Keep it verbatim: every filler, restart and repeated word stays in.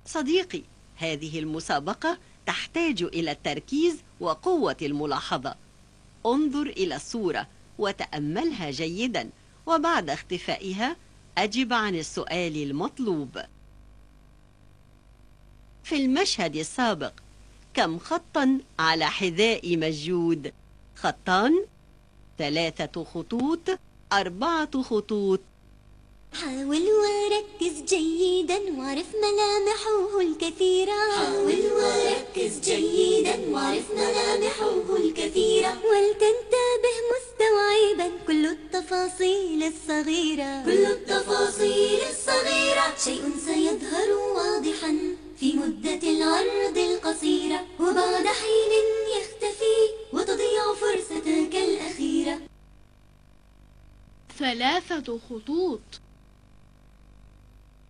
صديقي، هذه المسابقة تحتاج إلى التركيز وقوة الملاحظة. انظر إلى الصورة وتأملها جيدا، وبعد اختفائها أجب عن السؤال المطلوب. في المشهد السابق، كم خطا على حذاء مجود؟ خطان، ثلاثة خطوط، أربعة خطوط. حاول وركز جيدا واعرف ملامحه الكثيرة. حاول وركز جيدا واعرف ملامحه الكثيرة، ولتنتبه مستوعبا كل التفاصيل الصغيرة. كل التفاصيل الصغيرة شيء سيظهر واضحا في مدة العرض القصيرة، وبعد حين يختفي وتضيع فرصتك الأخيرة. ثلاثة خطوط.